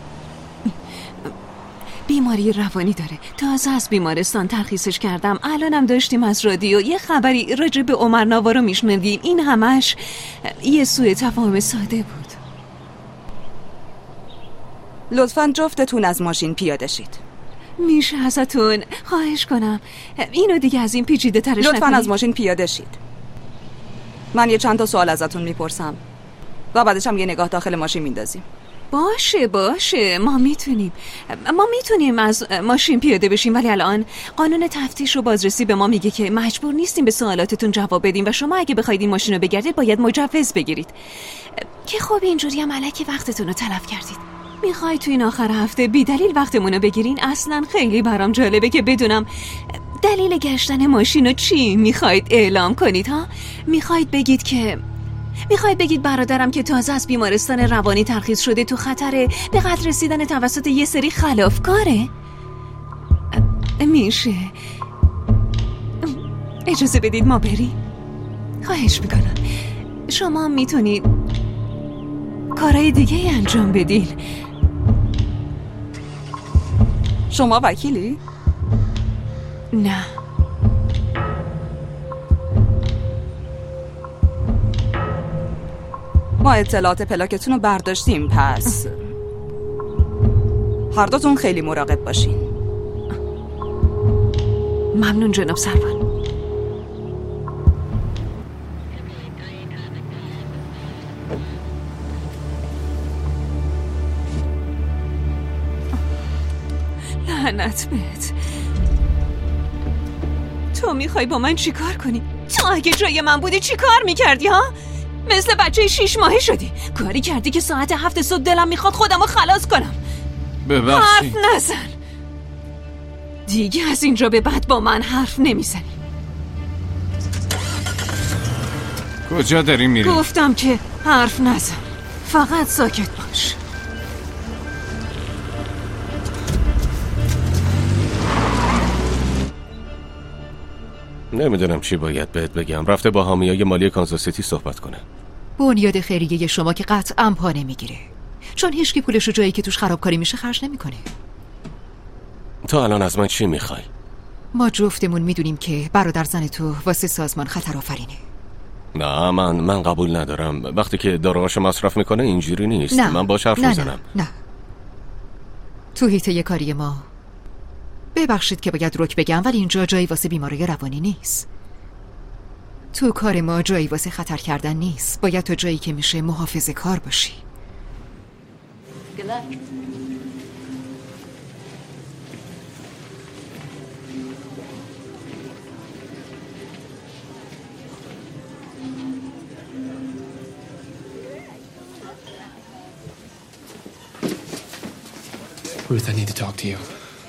Speaker 4: بیماری روانی داره. تازه از بیمارستان ترخیصش کردم. الانم داشتیم از رادیو یه خبری راجع به عمر ناوارو میشنویم. این همش یه سوء تفاهم ساده بود.
Speaker 16: لطفاً جفتتون از ماشین پیاده شید.
Speaker 4: میشه ازتون خواهش کنم اینو دیگه از این پیچیده ترش
Speaker 16: لطفاً
Speaker 4: نکنید.
Speaker 16: از ماشین پیاده شید. من یه چند تا سوال ازتون میپرسم و بعدش هم یه نگاه داخل ماشین میندازیم.
Speaker 4: باشه ما میتونیم از ماشین پیاده بشیم، ولی الان قانون تفتیش و بازرسی به ما میگه که مجبور نیستیم به سوالاتتون جواب بدیم و شما اگه بخواید این ماشین رو بگردید باید مجوز بگیرید. که خب اینجوری هم الکی وقتتون رو تلف کردید. میخواید تو این آخر هفته بی دلیل وقتمون رو بگیرین؟ اصلا خیلی برام جالبه که بدونم دلیل گشتن ماشین رو چی میخواید اعلام کنید ها؟ میخواید بگید برادرم که تازه از بیمارستان روانی ترخیص شده تو خطره به قتل رسیدن توسط یه سری خلافکاره؟ میشه اجازه بدید ما بریم؟ خواهش میکنم. شما میتونید کارهای دیگه انجام بدین.
Speaker 16: شما وکیلی؟
Speaker 4: نه.
Speaker 16: ما اطلاعات پلاکتون رو برداشتیم، پس هر دوتون خیلی مراقب باشین.
Speaker 4: ممنون جناب سروان. لعنت بهت. تو میخوای با من چی کار کنی؟ تو اگه جای من بودی چی کار میکردی ها؟ مثل بچه 6 ماهه شدی. کاری کردی که ساعت 7 صبح دلم میخواد خودمو خلاص کنم.
Speaker 2: ببخشید.
Speaker 4: حرف نزن. دیگه از اینجا به بعد با من حرف نمیزنی.
Speaker 2: کجا داری میری؟
Speaker 4: گفتم که حرف نزن. فقط ساکت باش.
Speaker 3: نمیدونم چی باید بهت بگم. رفته با حامیای مالی کانزاس سیتی صحبت کنه.
Speaker 9: بنیاد خیریه شما که قطعاً پا نمیگیره، چون هیچکی پولش رو جایی که توش خرابکاری میشه خرج نمیکنه.
Speaker 3: تا الان از من چی میخوای؟
Speaker 9: ما جفتمون میدونیم که برادر زن تو واسه سازمان خطر آفرینه.
Speaker 3: نه من قبول ندارم. وقتی که داروهاشو مصرف میکنه اینجوری نیست.
Speaker 9: نه.
Speaker 3: من باهاش حرف میزنم.
Speaker 9: نه تو حیطه کاری ما ببخشید که باید رک بگم ولی اینجا جایی واسه بیماری روانی نیست. تو کار ما جایی واسه خطر کردن نیست. باید تو جایی که میشه محافظه کار باشی.
Speaker 5: Ruth, I need to talk to you.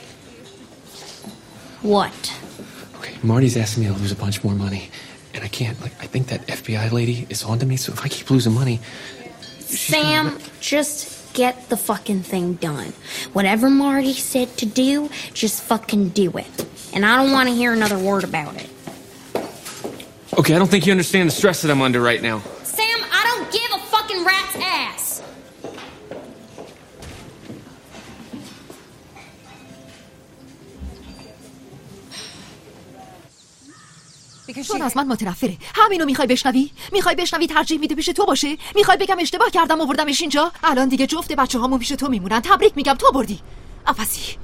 Speaker 17: What?
Speaker 5: Okay, Marty's asking me to lose a bunch more money. And I can't, I think that FBI lady is onto me, so if I keep losing money...
Speaker 17: Sam, just get the fucking thing done. Whatever Marty said to do, just fucking do it. And I don't want to hear another word about it.
Speaker 5: Okay, I don't think you understand the stress that I'm under right now.
Speaker 17: Sam, I don't give a fucking rat's ass.
Speaker 9: چون از من متنفره. همینو میخوای بشنوی؟ میخوای بشنوی ترجیح میده پیش تو باشه؟ میخوای بگم اشتباه کردم آوردمش اینجا؟ الان دیگه جفت بچه‌هامون پیش تو میمونن. تبریک میگم، تو بردی. افسی.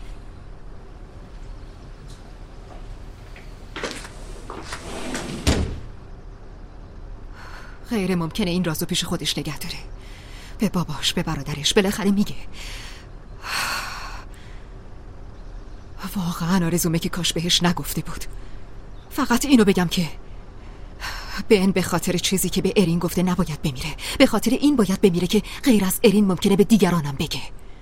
Speaker 9: غیر ممکنه این رازو پیش خودش نگه داره. به باباش، به برادرش بالاخره میگه. واقعا آرزومه که کاش بهش نگفته بود. فقط اینو بگم که بن به خاطر چیزی که به ارین گفته نباید بمیره. به خاطر این باید بمیره که غیر از ارین ممکنه به دیگرانم بگه.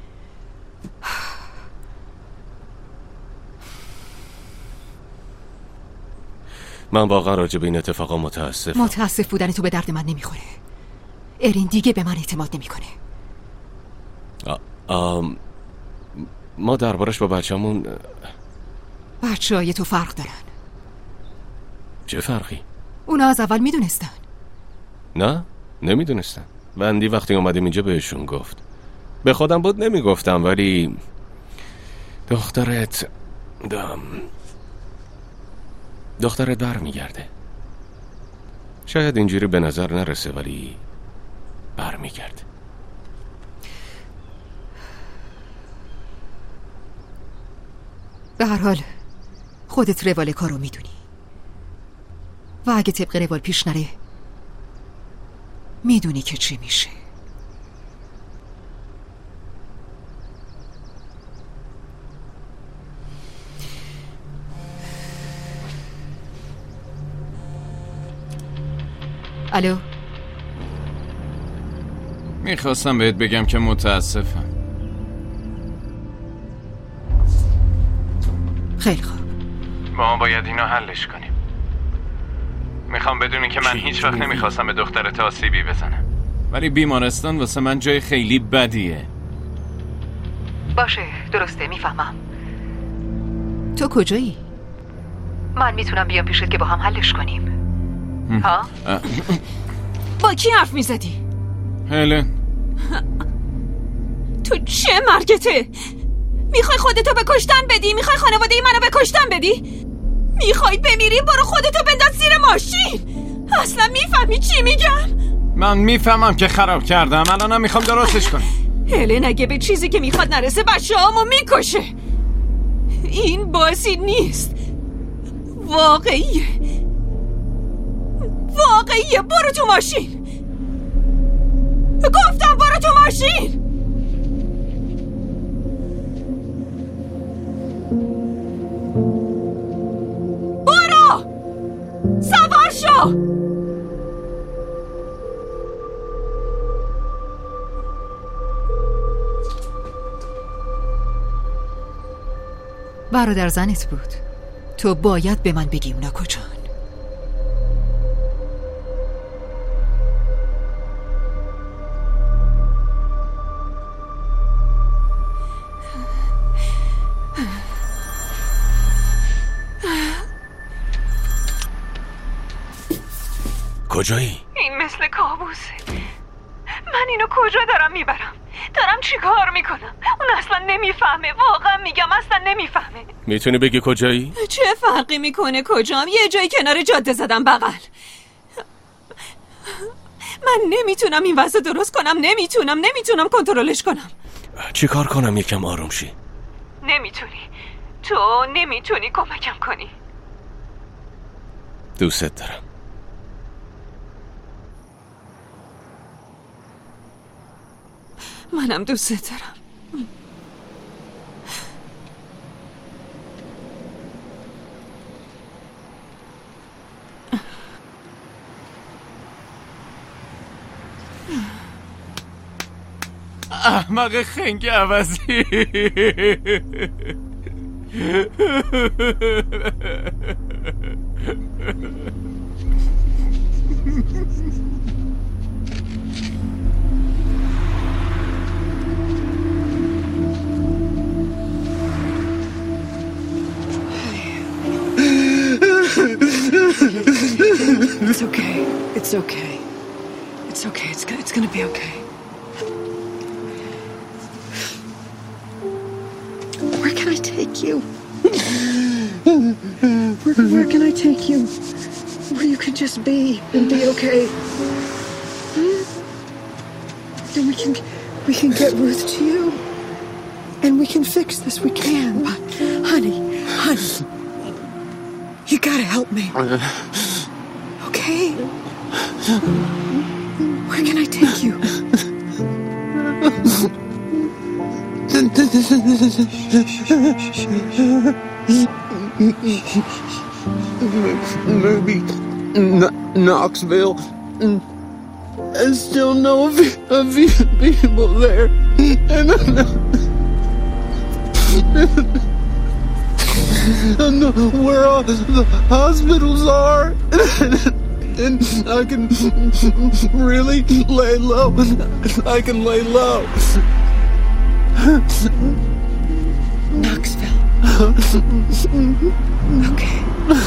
Speaker 3: من واقعا راجع به این اتفاقا متاسفم.
Speaker 9: متاسف بودن تو به درد من نمیخوره. ارین دیگه به من اعتماد نمیکنه.
Speaker 3: ما دربارش با بچه‌مون
Speaker 9: بچه‌های تو فرق دارن.
Speaker 3: چه فرقی؟
Speaker 9: اونا از اول میدونستن.
Speaker 3: نه نمیدونستن. بندی وقتی اومدیم اینجا بهشون گفت. به خودم بود نمیگفتم ولی دخترت برمیگرده. شاید اینجوری به نظر نرسه ولی برمیگرده.
Speaker 9: به هر حال خودت روال کارو میدونی و اگه طبق روال پیش نره میدونی که چی میشه. الو،
Speaker 2: میخواستم بهت بگم که متاسفم.
Speaker 9: خیلی خوب،
Speaker 2: ما باید اینو حلش کنیم. میخوام بدونی که من هیچ وقت نمیخواستم به دخترت آسیبی بزنم، ولی بیمارستان واسه من جای خیلی بدیه.
Speaker 9: باشه، درسته، میفهمم. تو کجایی؟ من میتونم بیام پیشت که با هم حلش کنیم. ها؟
Speaker 4: با کی حرف میزدی؟
Speaker 2: هلن.
Speaker 4: تو چه مرگته؟ میخوای خودتو به کشتن بدی؟ میخوای خانواده منو به کشتن بدی؟ میخوای بمیری؟ برو خودتو بنداز زیر ماشین. اصلا میفهمی چی میگم؟
Speaker 2: من میفهمم که خراب کردم، الانم میخوام درستش کنم.
Speaker 4: هلن اگه به چیزی که میخواد نرسه بچه‌هامو میکشه. این بازی نیست، واقعیه. برو تو ماشین. گفتم برو تو ماشین. برو سوار شو.
Speaker 9: برادر زنت بود. تو باید به من بگی اونا کجان.
Speaker 3: کجایی؟
Speaker 4: این مثل کابوسه. من اینو کجا دارم میبرم؟ دارم چی کار میکنم؟ اون اصلا نمیفهمه. واقعا میگم اصلا نمیفهمه.
Speaker 3: میتونی بگی کجایی؟
Speaker 4: چه فرقی میکنه کجام؟ یه جایی کنار جاده زدم بغل. من نمیتونم این وضع درست کنم. نمیتونم کنترلش کنم.
Speaker 3: چی کار کنم یکم آروم شی؟
Speaker 4: نمیتونی. تو نمیتونی کمکم کنی.
Speaker 3: دوست دارم.
Speaker 4: منم دوست دارم.
Speaker 2: احمق خنگ عوضی.
Speaker 7: It's okay. It's okay. It's okay. It's gonna be okay. Where can I take you? Where can I take you? Where you can just be and be okay. Then we can get Ruth to you. And we can fix this. We can. But honey. You gotta help me. Okay? Where can I take you?
Speaker 18: Maybe Knoxville. I still know a few people there. And I know where all the hospitals are. And I can really lay low. I can lay low.
Speaker 7: Knoxville. Okay.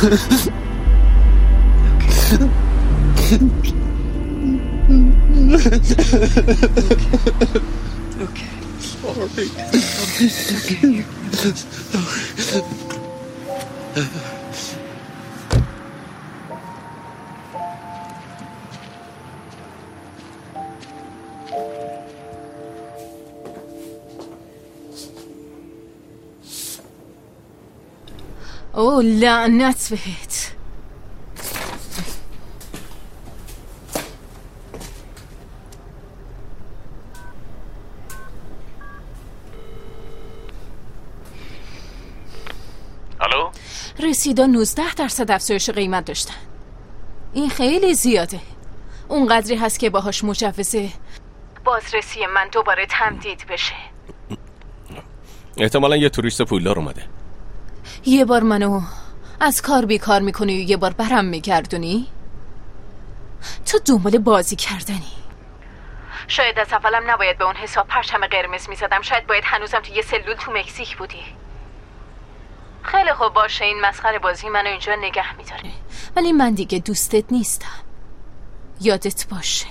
Speaker 7: Okay.
Speaker 18: Sorry.
Speaker 7: It's okay.
Speaker 12: اوه لعنت بهت.
Speaker 3: الو؟
Speaker 12: رسیدا 19% افزایش قیمت داشتن. این خیلی زیاده. اونقدری هست که باهاش مجوز بازرسی من دوباره تمدید بشه.
Speaker 3: احتمالا یه توریست پولدار اومده.
Speaker 12: یه بار منو از کار بیکار میکنی و یه بار برم میگردونی؟ تو دنبال بازی کردنی. شاید از اولم نباید به اون حساب پرچم قرمز میزدم. شاید باید هنوزم تو یه سلول تو مکزیک بودی. خیلی خوب باشه، این مسخره بازی منو اینجا نگه میداره، ولی من دیگه دوستت نیستم. یادت باشه.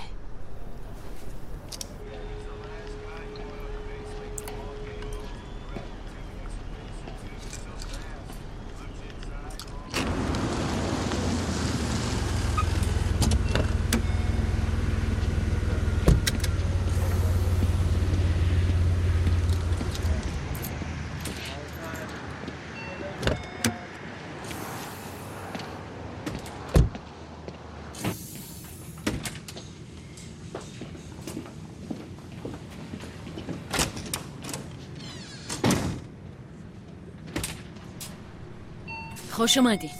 Speaker 10: خوش اومدی.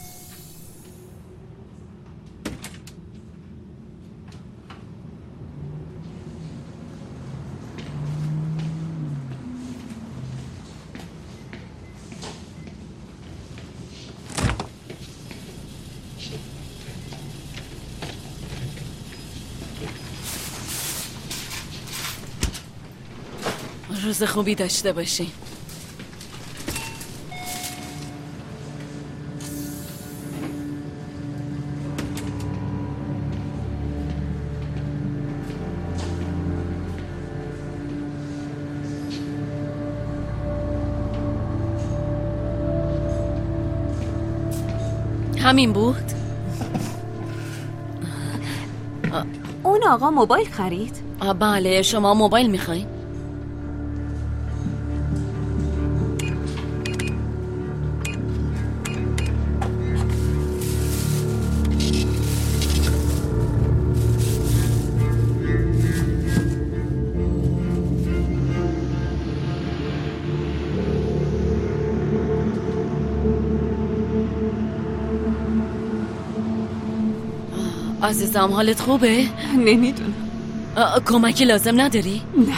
Speaker 10: روز خوبی داشته باشی. همین بود؟
Speaker 4: اون آقا موبایل خرید؟
Speaker 10: بله، شما موبایل میخواین؟ عزیزم حالت خوبه؟
Speaker 4: نمیدونم.
Speaker 10: کمکی لازم نداری؟
Speaker 4: نه.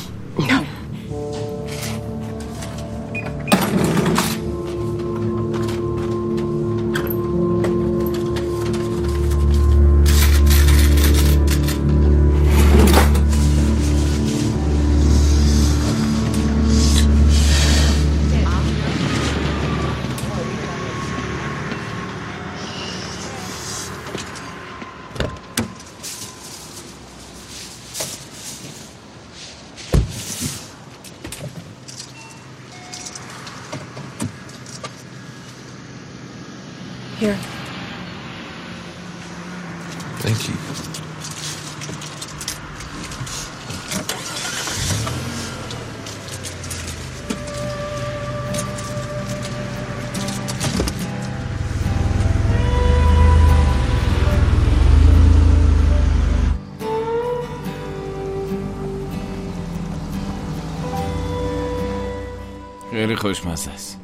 Speaker 5: Here. Thank you.
Speaker 2: خیلی خوشمزه است.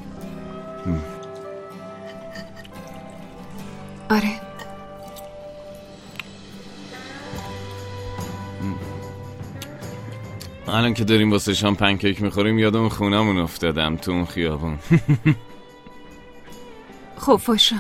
Speaker 4: آره.
Speaker 2: الان که داریم واسه شام پنکیک میخوریم یادم خونمون افتادم تو اون خیابون.
Speaker 4: خفاشا.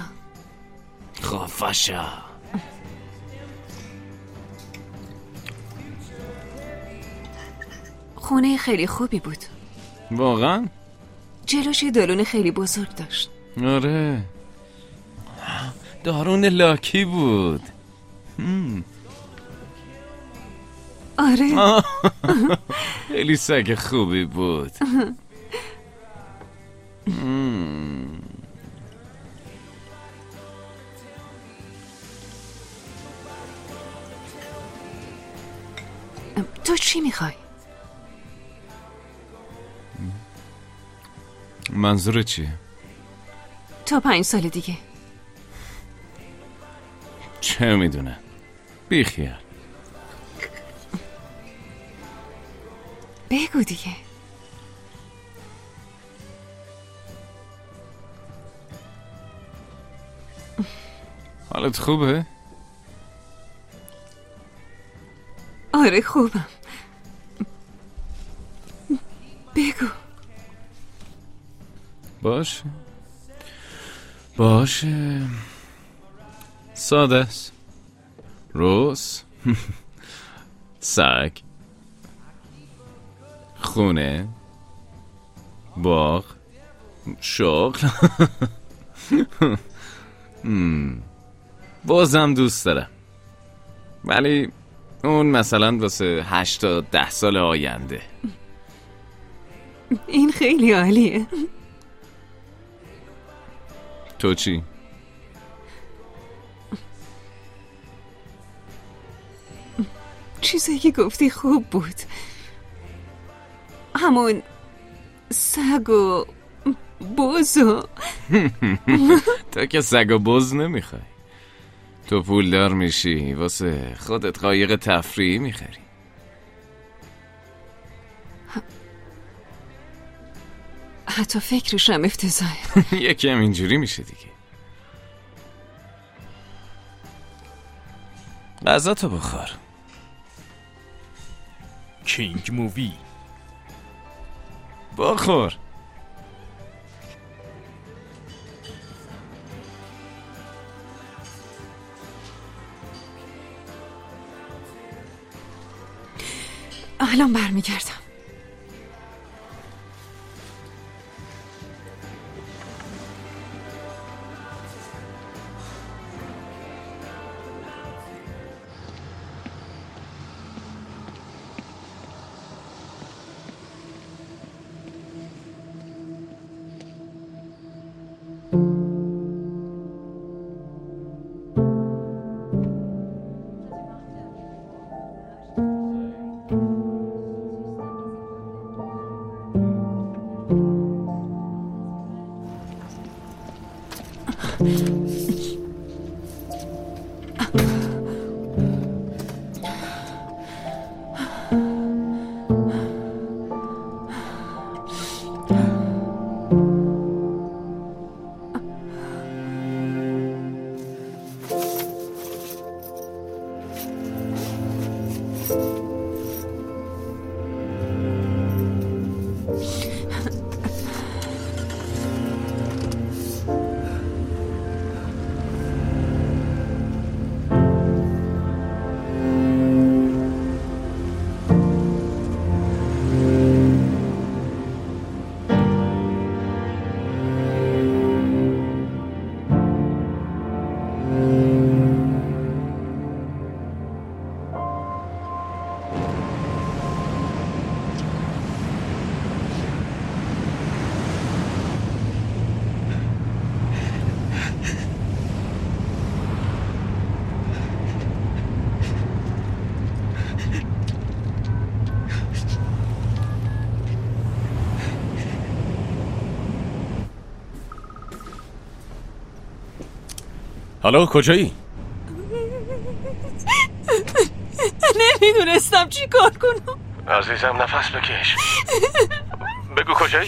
Speaker 4: خونه خیلی خوبی بود.
Speaker 2: واقعا؟
Speaker 4: جلوش یه دالون خیلی بزرگ داشت.
Speaker 2: آره، دارون لاکی بود.
Speaker 4: آره.
Speaker 2: خیلی سگ خوبی بود.
Speaker 4: تو چی میخوای؟
Speaker 2: منظور چیه؟
Speaker 4: تا 5 سال دیگه.
Speaker 2: چه میدونم، بیخیال.
Speaker 4: بگو دیگه.
Speaker 2: حالت خوبه؟
Speaker 4: آره خوبم. بگو.
Speaker 2: باشه ساده است. روز سگ، خونه، باغ، شغل. بازم دوست دارم، ولی اون مثلا واسه 8 تا 10 سال آینده.
Speaker 4: این خیلی عالیه.
Speaker 2: تو چی؟
Speaker 4: چیزایی که گفتی خوب بود. همون سگ و بز و
Speaker 2: تو که سگ و بز نمیخوای. تو پولدار میشی واسه خودت قایق تفریحی میخری.
Speaker 4: حتی فکرشم افتضاحه.
Speaker 2: یکم اینجوری میشه دیگه. غذا تو بخور.
Speaker 1: کینگ مووی.
Speaker 2: بخور.
Speaker 4: الان برمیگردم.
Speaker 3: حالا کجایی؟
Speaker 4: نمیدونستم چی کار کنم.
Speaker 3: عزیزم نفس بکش. بگو کجایی؟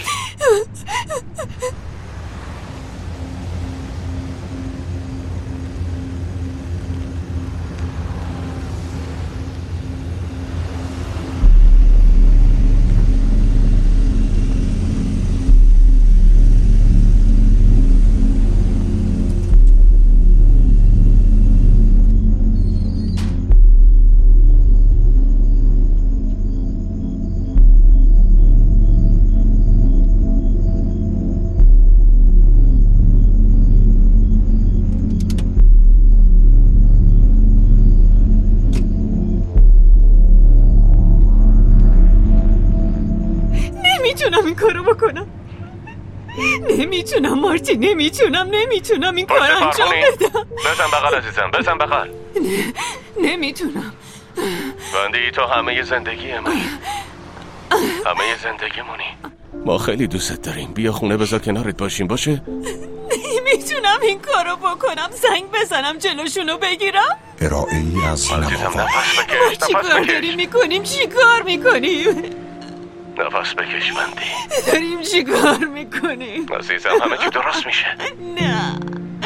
Speaker 4: نمیتونم این کارو بکنم. نمیتونم مارتی، نمیتونم این کارو انجام بدم.
Speaker 3: بزن بغل عزیزم، بزن بغل.
Speaker 4: نمیتونم.
Speaker 3: وندی تو همه زندگی من، همه زندگیمونی. ما خیلی دوست داریم. بیا خونه بذار کنارت باشیم، باشه؟
Speaker 4: نمیتونم این کارو بکنم. زنگ بزنم جلوشونو بگیرم.
Speaker 19: ارائه‌ای از
Speaker 3: عزیزم نفس بکش.
Speaker 4: چی کار داریم میکنیم؟ چی کار میکنیم؟
Speaker 3: نفس بکش وندی.
Speaker 4: داریم چی کار میکنیم؟
Speaker 3: عزیزم همه چی درست میشه.
Speaker 4: نه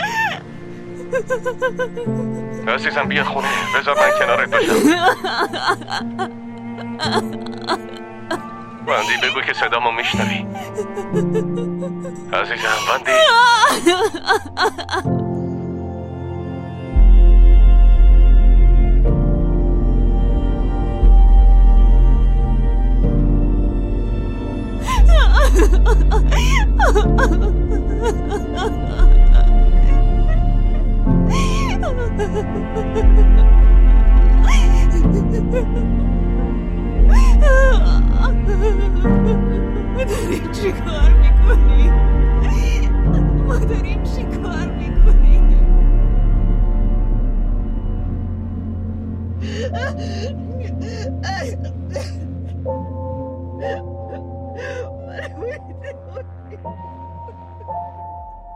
Speaker 3: عزیزم بیا خونه، بذار من کنارت باشم. وندی بگو که صدامو میشنوی. عزیزم وندی.
Speaker 4: داریم چی کار میکنیم؟ ما داریم چی کار میکنیم؟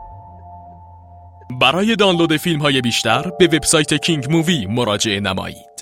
Speaker 1: برای دانلود فیلم های بیشتر به وبسایت کینگ مووی مراجعه نمایید.